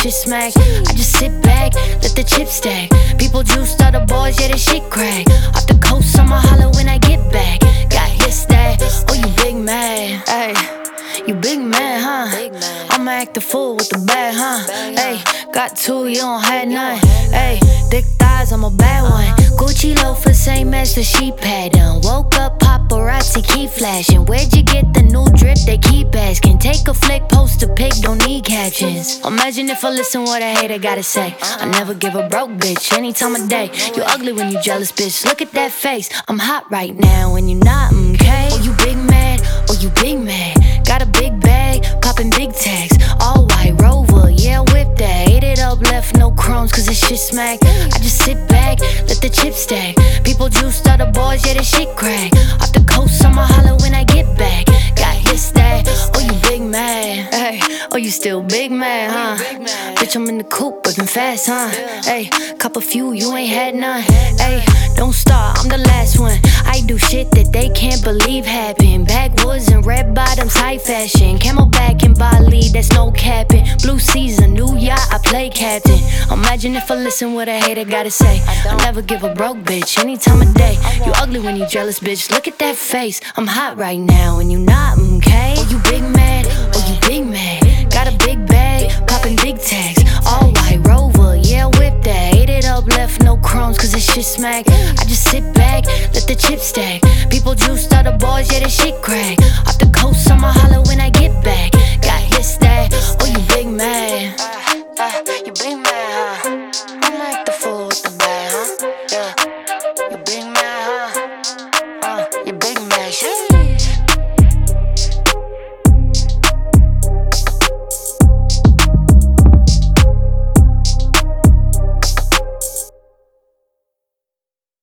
shit smack. I just sit back, let the chips stack. People juiced, all the boys, yeah, that shit crack. Off the coast, I'ma holler when I get back. Got hits that, oh, you big man, ayy. You big man, huh? I'ma act a fool with the bag, huh? Ayy, got two, you don't have none. Ayy, thick thighs, I'm a bad one. Gucci loafers, same as the sheet pattern. Woke up, paparazzi keep flashing. Where'd you get the new drip? They keep asking. Take a flick, post a pic, don't need captions. Imagine if I listen what a hater gotta say. I never give a broke bitch any time of day. You ugly when you jealous, bitch. Look at that face. I'm hot right now and you not, okay? Oh, you big mad? Oh, you big mad? Got a big bag, popping big tags. All white Rover, yeah, whip that. Ate it up, left no crumbs, cause this shit smack. I just sit back, let the chips stack. People juiced, all the boys, yeah, this shit crack. Off the coast, I'ma holler when I get back. Got hits that, oh, you big man. Hey, oh, you still big man, huh? Bitch, I'm in the coupe, whipping fast, huh? Hey, cop a few, you ain't had none. Hey, don't start, I'm the last one. I do shit that they can't believe happened. Backwoods and red bottoms, high fashion. Camelback and Bali, that's no capping. Blue season, new yacht, I play captain. Imagine if I listen what a hater gotta say. I never give a broke bitch any time of day. You ugly when you jealous, bitch. Look at that face. I'm hot right now and you not, okay? Oh, you big mad? Oh, you big mad? Got a big bag, popping big tags. All white Rover, yeah, whip that. Ate it up, left no crumbs, cause this shit smack. I just sit back, let the chips stack.